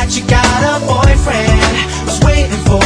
that you got a boyfriend who's waiting for